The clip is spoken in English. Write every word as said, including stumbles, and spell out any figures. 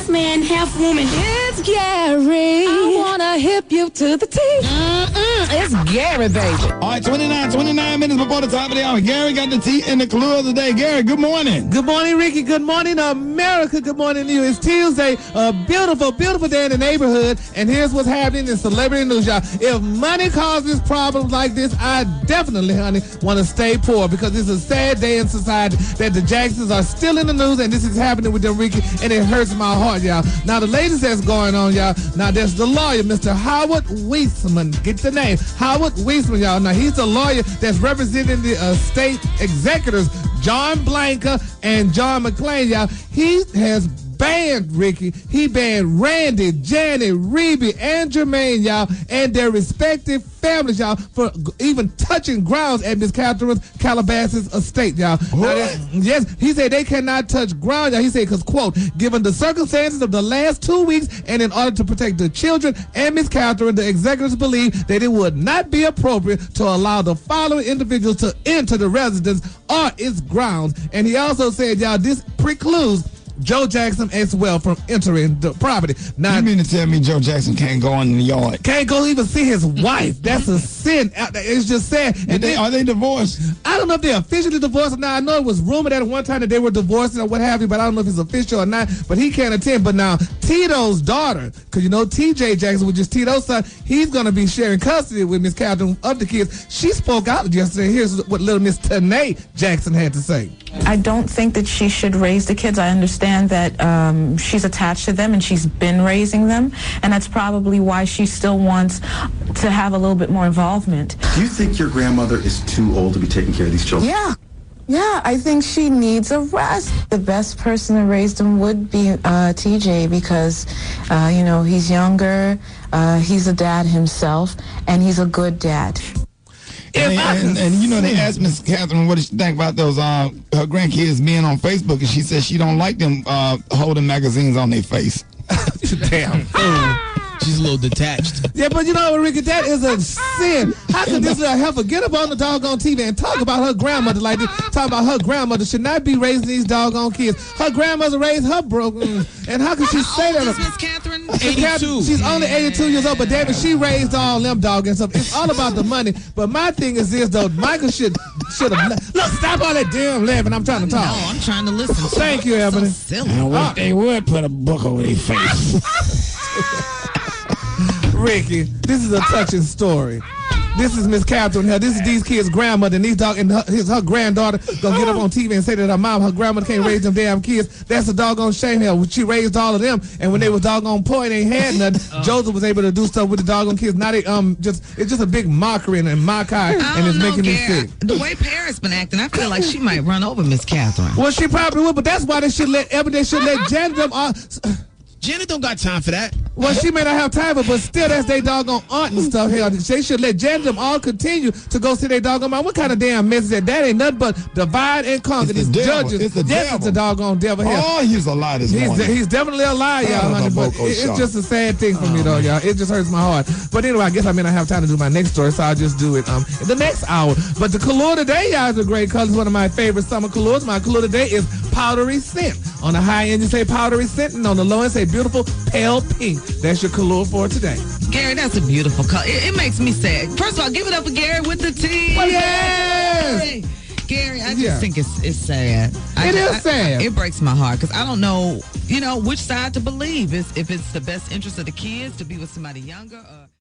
man, half woman. It's Gary. I wanna hip you to the T. Mm-mm, it's Gary, baby. All right, twenty-nine, twenty-nine minutes before the top of the hour. Gary got the tea and the clue of the day. Gary, good morning. Good morning, Ricky. Good morning, America. Good morning to you. It's Tuesday. A beautiful, beautiful day in the neighborhood. And here's what's happening in celebrity news, y'all. If money causes problems like this, I definitely, honey, want to stay poor because it's a sad day in society that the Jacksons are still in the news and this is happening with them, Ricky, and it hurts my heart, y'all. Now, the latest that's going on, y'all, now there's the lawyer, Mister Howard Weissman. Get the name. Howard Weissman, y'all. Now, he's a lawyer that's representing the uh, state executors, John Blanca and John McClain, y'all. He has banned, Ricky. He banned Randy, Janet, Reby, and Jermaine, y'all, and their respective families, y'all, for even touching grounds at Miss Catherine Calabasas estate, y'all. Now, that, yes, he said they cannot touch ground, y'all. He said, because, quote, given the circumstances of the last two weeks and in order to protect the children and Miss Catherine, the executives believe that it would not be appropriate to allow the following individuals to enter the residence or its grounds. And he also said, y'all, this precludes Joe Jackson as well from entering the property. Now, you mean to tell me Joe Jackson can't go in the yard? Can't go even see his wife. That's a sin. It's just sad. And they, then, are they divorced? I don't know if they're officially divorced. Now, I know it was rumored at one time that they were divorced or what have you, but I don't know if it's official or not. But he can't attend. But now, Tito's daughter, because you know T J Jackson, which is Tito's son, he's going to be sharing custody with Miss Catherine of the kids. She spoke out yesterday. Here's what little Miss Tanae Jackson had to say. I don't think that she should raise the kids. I understand that um, she's attached to them and she's been raising them, and that's probably why she still wants to have a little bit more involvement. Do you think your grandmother is too old to be taking care of these children? Yeah. Yeah, I think she needs a rest. The best person to raise them would be uh, T J because, uh, you know, he's younger, uh, he's a dad himself, and he's a good dad. And, and, and you know, they asked Miss Catherine what did she think about those uh, her grandkids being on Facebook, and she said she don't like them uh, holding magazines on their face. Damn. She's a little detached. Yeah, but you know what, Ricky, that is a sin. How could this little heifer get up on the doggone T V and talk about her grandmother like this? Talk about her grandmother should not be raising these doggone kids. Her grandmother raised her broken. And how could she how say old that? Is Miss Catherine? eighty-two. She's only eighty-two years old, but David, she raised all them dogs and stuff. It's all about the money. But my thing is this, though. Michael should should have. Look, stop all that damn laughing. I'm trying to talk. No, I'm trying to listen. Thank you, Ebony. So silly. I wish uh, they would put a book over their face. Ricky, this is a touching story. This is Miss Catherine here. This is these kids' grandmother, and these dog and her, his, her granddaughter gonna get up on T V and say that her mom, her grandmother can't raise them damn kids. That's a doggone shame here. She raised all of them, and when they was doggone poor and they had nothing, Joseph was able to do stuff with the doggone kids. Now they um just it's just a big mockery and, and mock eye, and it's know, making Gary, me sick. The way Paris been acting, I feel like she might run over Miss Catherine. Well, she probably would, but that's why they should let every they should let Janet them. Uh, Janet don't got time for that. Well, she may not have time, but, but still, that's their doggone aunt and stuff. Hell, they should let Janet them all continue to go see their doggone mom. What kind of damn mess is that? That ain't nothing but divide and conquer. These judges, it's the yes, devil. it's a doggone devil. Hell. Oh, he's a lie this he's, morning. He's definitely a lie, y'all, honey, but it, it's just a sad thing for me, though, y'all. It just hurts my heart. But anyway, I guess I may not have time to do my next story, so I'll just do it um in the next hour. But the color today, y'all, is a great color. It's one of my favorite summer colors. My color today is powdery scent. On the high end, you say powdery scent, and on the low end, say beautiful pale pink. That's your color for today. Gary, that's a beautiful color. It, it makes me sad. First of all, give it up for Gary with the tea. Well, yes! Yay! Gary, I just Yeah. think it's it's sad. I, It is I- sad. I- it breaks my heart because I don't know, you know, which side to believe. Is if it's the best interest of the kids to be with somebody younger or